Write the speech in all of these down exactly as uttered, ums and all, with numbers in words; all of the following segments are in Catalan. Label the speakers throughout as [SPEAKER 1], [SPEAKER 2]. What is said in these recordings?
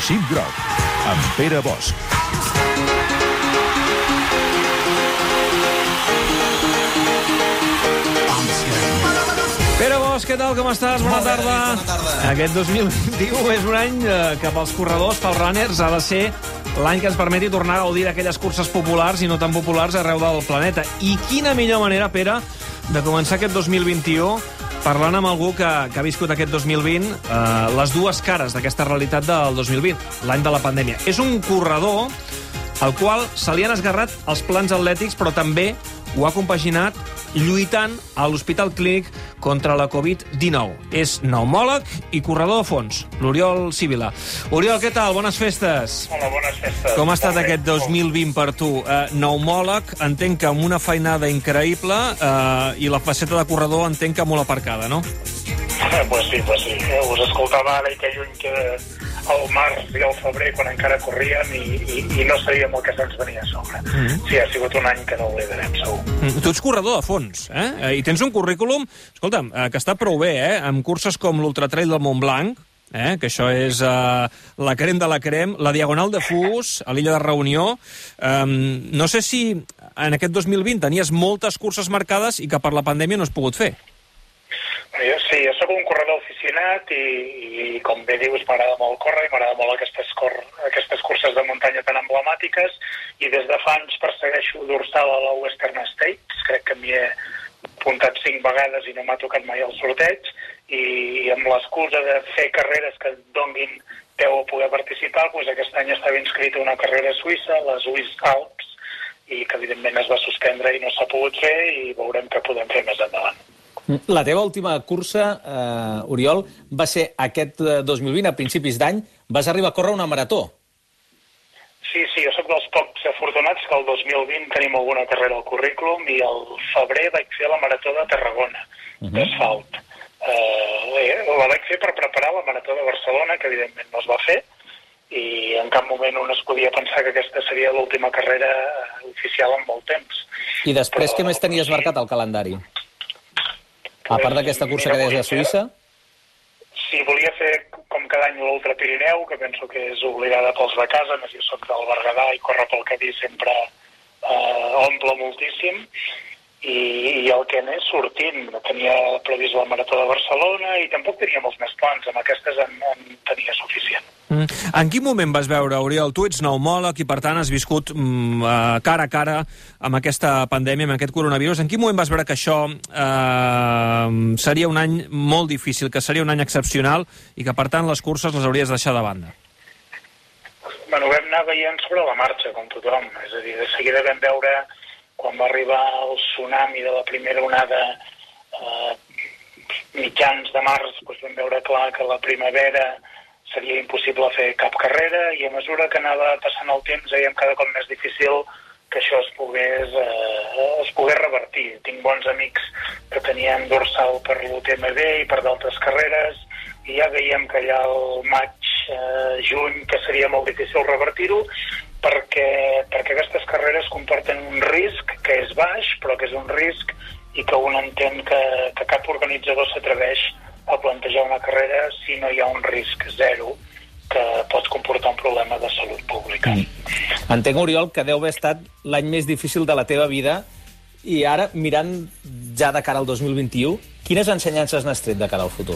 [SPEAKER 1] Xip Groc, amb Pere Bosch.
[SPEAKER 2] Pere Bosch, què tal, com estàs? Bona tarda.
[SPEAKER 3] Bona tarda.
[SPEAKER 2] Aquest dos mil vint-i-u és un any eh, que pels corredors, pels runners, ha de ser l'any que ens permeti tornar a gaudir d'aquelles curses populars i no tan populars arreu del planeta. I quina millor manera, Pere, de començar aquest dos mil vint-i-u parlant amb algú que, que ha viscut aquest dos mil vint, eh, les dues cares d'aquesta realitat del dos mil vint, l'any de la pandèmia. És un corredor al qual se li han esgarrat els plans atlètics, però també ho ha compaginat lluitant a l'Hospital Clínic contra la covid dinou. És pneumòleg i corredor de fons, l'Oriol Sibila. Oriol, què tal? Bones festes.
[SPEAKER 4] Hola, bones festes.
[SPEAKER 2] Com ha estat
[SPEAKER 4] Molt bé,
[SPEAKER 2] aquest dos mil vint per tu? Uh, pneumòleg, entenc que amb una feinada increïble, uh, i la faceta de corredor entenc que molt aparcada, no?
[SPEAKER 4] Eh, pues sí, pues sí. Eh, us escoltava ara i que lluny que al març i al febrer, quan encara corríem, i, i, i no sabíem el que se'ns venia a sobre. Mm -hmm. Sí, ha sigut un any que no oblidarem, segur.
[SPEAKER 2] Mm, tu ets corredor de fons, eh? I tens un currículum, escolta'm, eh, que està prou bé, eh? Amb curses com l'Ultratrail del Montblanc, eh? Que això és eh, la crem de la crem, la Diagonal de Fus, a l'illa de Reunió. Eh, no sé si en aquest dos mil vint tenies moltes curses marcades i que per la pandèmia no has pogut fer.
[SPEAKER 4] Jo, sí, jo sóc un corredor aficionat i, i com bé dius, m'agrada molt córrer i m'agrada molt aquestes, cor aquestes curses de muntanya tan emblemàtiques, i des de fa anys persegueixo dorsal a la Western States. Crec que m'hi he apuntat cinc vegades i no m'ha tocat mai el sorteig, i amb l'excusa de fer carreres que et donguin peu a poder participar, doncs aquest any estava inscrit a una carrera suïssa, la Swiss Alps, i que evidentment es va suspendre i no s'ha pogut fer, i veurem què podem fer més endavant.
[SPEAKER 3] La teva última cursa, eh, Oriol, va ser aquest dos mil vint, a principis d'any, vas arribar a córrer una marató.
[SPEAKER 4] Sí, sí, jo sóc dels pocs afortunats que el dos mil vint tenim alguna carrera al currículum, i al febrer vaig fer la marató de Tarragona, uh -huh. d'asfalt. Eh, la vaig fer per preparar la marató de Barcelona, que evidentment no es va fer, i en cap moment un es podia pensar que aquesta seria l'última carrera oficial en molt temps.
[SPEAKER 3] I després,
[SPEAKER 4] Però,
[SPEAKER 3] què més tenies
[SPEAKER 4] sí.
[SPEAKER 3] marcat al calendari? A part d'aquesta cursa que deies a Suïssa?
[SPEAKER 4] Sí, volia fer com cada any l'Ultra Pirineu, que penso que és obligada pels de casa, més jo soc del Berguedà i córrer pel Cadí sempre eh, omple moltíssim, i, i el que anés sortint. Tenia previst la Marató de Barcelona i tampoc tenia molts més plans, amb aquestes en, en tenia suficient.
[SPEAKER 2] Mm. En quin moment vas veure, Oriol, tu ets pneumòleg i per tant has viscut mm, cara a cara amb aquesta pandèmia, amb aquest coronavirus, en quin moment vas veure que això eh, seria un any molt difícil, que seria un any excepcional i que per tant les curses les hauries de deixar de banda?
[SPEAKER 4] Bueno, vam anar veient sobre la marxa, com tothom. És a dir, de seguida vam veure, quan va arribar el tsunami de la primera onada eh, mitjans de març, doncs vam veure clar que la primavera seria impossible fer cap carrera, i a mesura que anava passant el temps veiem cada cop més difícil que això es pogués, eh, es pogués revertir. Tinc bons amics que tenien dorsal per l'U T M B i per d'altres carreres, i ja veiem que allà al maig, eh, juny, que seria molt difícil revertir-ho, perquè, perquè aquestes carreres comporten un risc que és baix, però que és un risc i que un entén que, que cap organitzador s'atreveix a plantejar una carrera si no hi ha un risc zero que pot comportar un problema de salut pública.
[SPEAKER 3] Mm. Entenc, Oriol, que deu haver estat l'any més difícil de la teva vida, i ara, mirant ja de cara al dos mil vint-i-u, quines ensenyances n'has tret de cara al futur?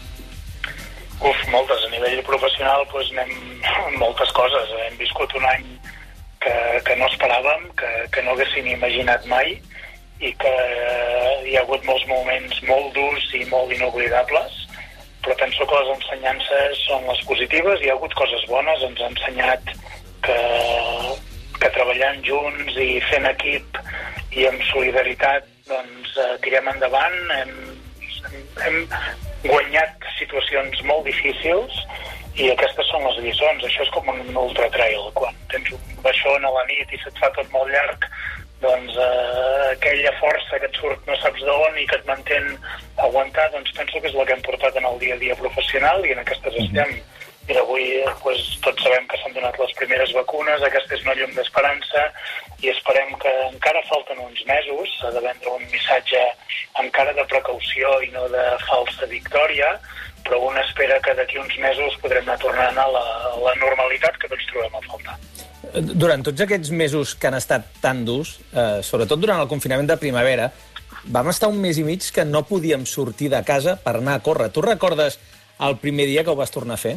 [SPEAKER 4] Uf, moltes. A nivell professional doncs, anem moltes coses. Hem viscut un any que, que no esperàvem, que, que no haguéssim imaginat mai, i que hi ha hagut molts moments molt durs i molt inoblidables, però penso que les ensenyances són les positives. Hi ha hagut coses bones, ens ha ensenyat que, que treballant junts i fent equip i amb solidaritat doncs, eh, tirem endavant. Hem, hem guanyat situacions molt difícils, i aquestes són les lliçons. Això és com un ultratrail. Quan tens un baixón a la nit i se't fa tot molt llarg, doncs eh, aquella força que et surt no saps d'on i que et mantén aguantar, doncs penso que és la que hem portat en el dia a dia professional, i en aquestes estem. I avui pues, tots sabem que s'han donat les primeres vacunes, aquesta és una llum d'esperança, i esperem que encara falten uns mesos, s'ha de vendre un missatge encara de precaució i no de falsa victòria, però un espera que d'aquí uns mesos podrem anar tornant a la, a la normalitat que tots trobem a faltar.
[SPEAKER 3] Durant tots aquests mesos que han estat tan durs, eh, sobretot durant el confinament de primavera, vam estar un mes i mig que no podíem sortir de casa per anar a córrer. Tu recordes el primer dia que ho vas tornar a fer?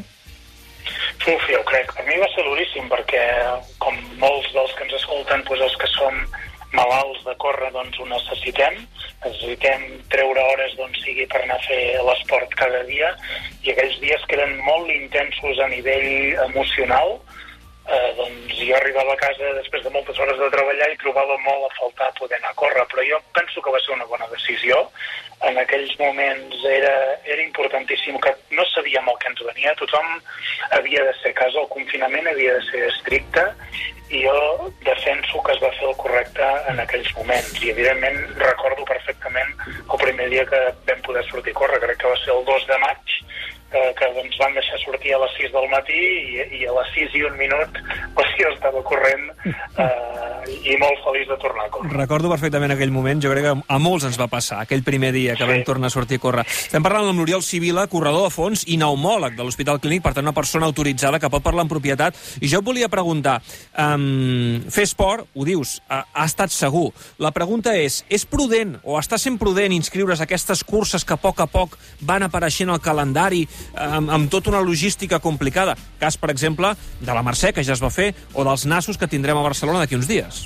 [SPEAKER 4] Uf, jo ho crec. Per mi va ser duríssim perquè, com molts dels que ens escolten, doncs els que som malalts de córrer, doncs ho necessitem. Necessitem treure hores d'on sigui per anar a fer l'esport cada dia, i aquells dies que eren molt intensos a nivell emocional, Eh, doncs jo arribava a casa després de moltes hores de treballar i trobava molt a faltar poder anar a córrer, però jo penso que va ser una bona decisió. En aquells moments era, era importantíssim, que no sabíem el que ens venia, tothom havia de ser a casa, el confinament havia de ser estricte, i jo defenso que es va fer el correcte en aquells moments, i evidentment recordo perfectament el primer dia que vam poder sortir a córrer, crec que va ser el dos de maig, que, que ens van deixar sortir a les sis del matí i, i a les sis i un minut pues, jo estava corrent eh, i molt feliç de tornar a córrer.
[SPEAKER 2] Recordo perfectament aquell moment, jo crec que a molts ens va passar, aquell primer dia que sí. vam tornar a sortir a córrer. Estem parlant amb l'Oriol Sibila, corredor de fons i pneumòleg de l'Hospital Clínic, per tant una persona autoritzada que pot parlar en propietat, i jo et volia preguntar, um, fer esport, ho dius, ha, ha estat segur. La pregunta és, és prudent o està sent prudent inscriure's a aquestes curses que a poc a poc van apareixent al calendari amb, amb tota una logística complicada? Cas, per exemple, de la Mercè, que ja es va fer, o dels Nassos que tindrem a Barcelona d'aquí uns dies.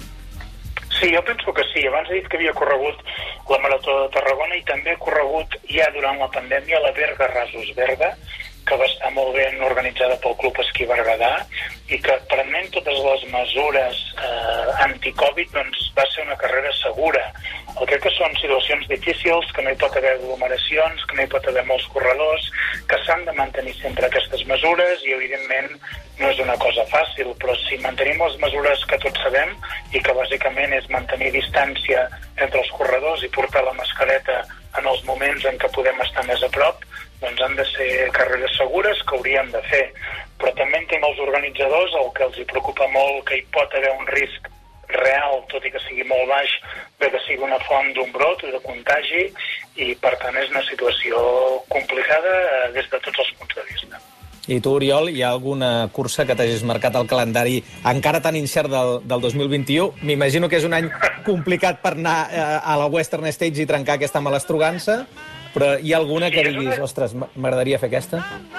[SPEAKER 4] Sí, jo penso que sí. Abans he dit que havia corregut la Marató de Tarragona i també he corregut ja durant la pandèmia la Berga Rasos Berga, que va estar molt ben organitzada pel Club Esquí Berguedà i que, prenent totes les mesures eh, anti-Covid, doncs va ser una carrera segura. El crec que són situacions difícils, que no hi pot haver aglomeracions, que no hi pot haver molts corredors, que s'han de mantenir sempre aquestes mesures i, evidentment, no és una cosa fàcil, però si mantenim les mesures que tots sabem i que bàsicament és mantenir distància entre els corredors i portar la mascareta en els moments en què podem estar més a prop, doncs han de ser carreres segures que hauríem de fer. Però també entenc els organitzadors, el que els hi preocupa molt, que hi pot haver un risc real, tot i que sigui molt baix, de que sigui una font d'un brot o de contagi, i per tant és una situació complicada des de tots els punts de vista.
[SPEAKER 3] I tu, Oriol, hi ha alguna cursa que t'hagis marcat al calendari encara tan incert del, del dos mil vint-i-u? M'imagino que és un any complicat per anar eh, a la Western States i trencar aquesta malastrugança, però hi ha alguna que diguis, ostres, m'agradaria fer aquesta?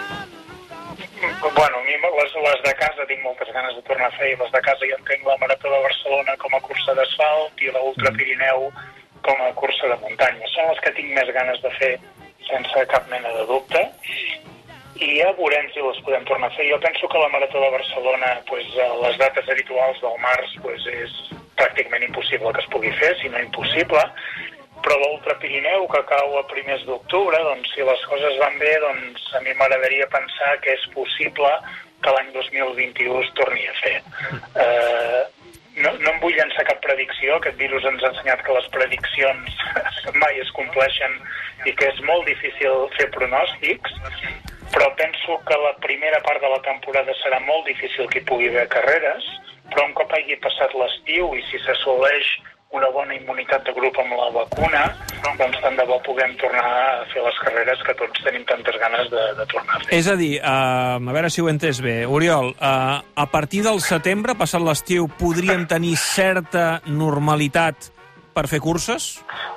[SPEAKER 4] Bueno, a mi les, les de casa tinc moltes ganes de tornar a fer, i les de casa jo entenc la Marató de Barcelona com a cursa d'asfalt i la Ultra Pirineu com a cursa de muntanya. Són les que tinc més ganes de fer sense cap mena de dubte, i ja veurem si les podem tornar a fer. Jo penso que la Marató de Barcelona, pues, a les dates habituals del març, pues, és pràcticament impossible que es pugui fer, si no impossible, però l'Ultra Pirineu, que cau a primers d'octubre, doncs si les coses van bé, doncs a mi m'agradaria pensar que és possible que l'any dos mil vint-i-u es torni a fer. Eh, no, no em vull llançar cap predicció, aquest virus ens ha ensenyat que les prediccions mai es compleixen i que és molt difícil fer pronòstics, però penso que la primera part de la temporada serà molt difícil que hi pugui haver carreres, però un cop hagi passat l'estiu i si s'assoleix una bona immunitat de grup amb la vacuna, doncs tant de bo puguem tornar a fer les carreres que tots tenim tantes ganes de, de tornar a fer.
[SPEAKER 2] És a dir, uh, a veure si ho he entès bé, Oriol, uh, a partir del setembre, passat l'estiu, podríem tenir certa normalitat per fer curses?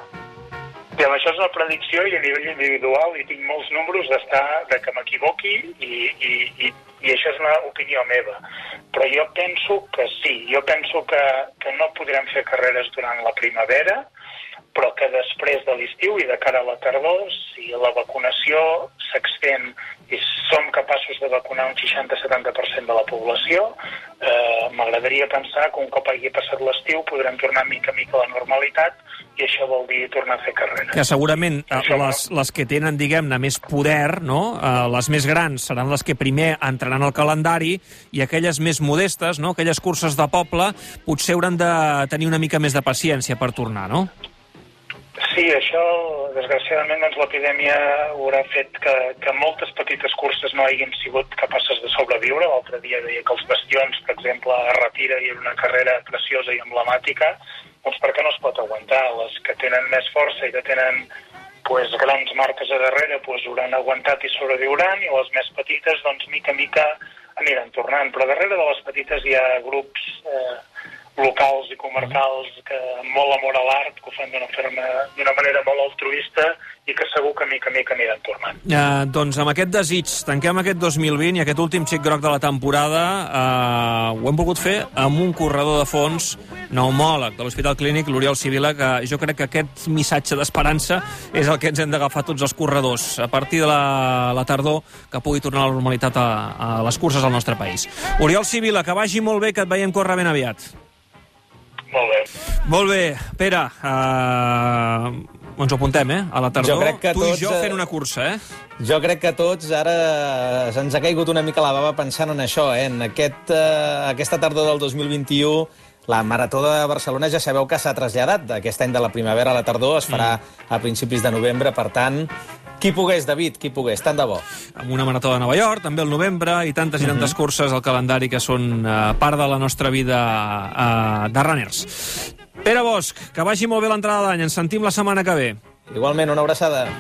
[SPEAKER 4] I amb això és una predicció i a nivell individual i tinc molts números d'estar de que m'equivoqui i, i, i, i això és una opinió meva. Però jo penso que sí, jo penso que, que no podrem fer carreres durant la primavera, però que després de l'estiu i de cara a la tardor, si la vacunació s'extén i som capaços de vacunar un seixanta a setanta per cent de la població, eh, m'agradaria pensar que un cop hagi passat l'estiu podrem tornar mica a mica a la normalitat, i això vol dir tornar a fer carreres.
[SPEAKER 2] Que segurament eh, les, les que tenen, diguem-ne, més poder, no? Eh, les més grans seran les que primer entraran al calendari, i aquelles més modestes, no? Aquelles curses de poble, potser hauran de tenir una mica més de paciència per tornar, no?
[SPEAKER 4] Sí, això, desgraciadament, doncs, l'epidèmia haurà fet que, que moltes petites curses no hagin sigut capaces de sobreviure. L'altre dia deia que els Bastions, per exemple, a Ratira hi ha una carrera preciosa i emblemàtica, doncs perquè no es pot aguantar. Les que tenen més força i que tenen pues, grans marques a darrere pues, hauran aguantat i sobreviuran, i les més petites, doncs, mica a mica aniran tornant. Però darrere de les petites hi ha grups eh, locals i comarcals que amb molt amor a l'art, que ho fan d'una forma, d'una manera molt altruista i que segur que mica a mica aniran tornant.
[SPEAKER 2] Eh, doncs amb aquest desig, tanquem aquest dos mil vint i aquest últim xic groc de la temporada eh, ho hem volgut fer amb un corredor de fons pneumòleg de l'Hospital Clínic, l'Oriol Sibila, que jo crec que aquest missatge d'esperança és el que ens hem d'agafar tots els corredors a partir de la, la tardor, que pugui tornar a la normalitat a, a les curses al nostre país. Oriol Sibila, que vagi molt bé, que et veiem córrer ben aviat.
[SPEAKER 4] Molt bé.
[SPEAKER 2] Molt bé, Pere, uh, ens ho apuntem, eh? A la tardor,
[SPEAKER 3] jo crec que
[SPEAKER 2] tu
[SPEAKER 3] tots,
[SPEAKER 2] i jo fent una cursa, eh?
[SPEAKER 3] Jo crec que tots ara se'ns ha caigut una mica la bava pensant en això, eh? En aquest, uh, aquesta tardor del dos mil vint-i-u, la Marató de Barcelona ja sabeu que s'ha traslladat d'aquest any de la primavera a la tardor, es farà mm. a principis de novembre, per tant, qui pogués, David, qui pogués, tant de bo.
[SPEAKER 2] Amb una Marató de Nova York, també el novembre, i tantes i tantes uh-huh. curses al calendari que són uh, part de la nostra vida uh, de runners. Pere Bosch, que vagi molt bé l'entrada d'any, ens sentim la setmana que ve.
[SPEAKER 3] Igualment, una abraçada.